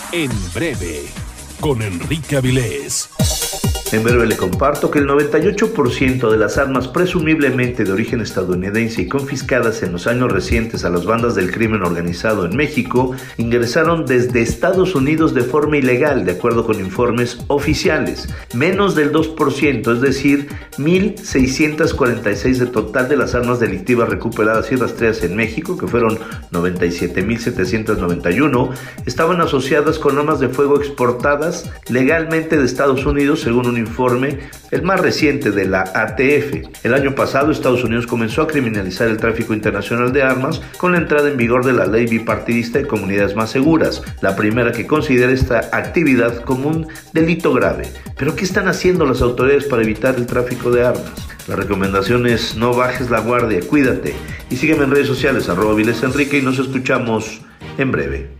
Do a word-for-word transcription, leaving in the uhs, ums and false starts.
En breve, con Enrique Avilés. En breve le comparto que el noventa y ocho por ciento de las armas presumiblemente de origen estadounidense y confiscadas en los años recientes a las bandas del crimen organizado en México ingresaron desde Estados Unidos de forma ilegal, de acuerdo con informes oficiales. Menos del dos por ciento, es decir, mil seiscientos cuarenta y seis de total de las armas delictivas recuperadas y rastreadas en México, que fueron noventa y siete mil setecientos noventa y uno, estaban asociadas con armas de fuego exportadas legalmente de Estados Unidos, según un informe, el más reciente de la A T F. El año pasado, Estados Unidos comenzó a criminalizar el tráfico internacional de armas con la entrada en vigor de la Ley Bipartidista de Comunidades Más Seguras, la primera que considera esta actividad como un delito grave. ¿Pero qué están haciendo las autoridades para evitar el tráfico de armas? La recomendación es: no bajes la guardia, cuídate. Y sígueme en redes sociales, arroba Avilés Enrique, y nos escuchamos en breve.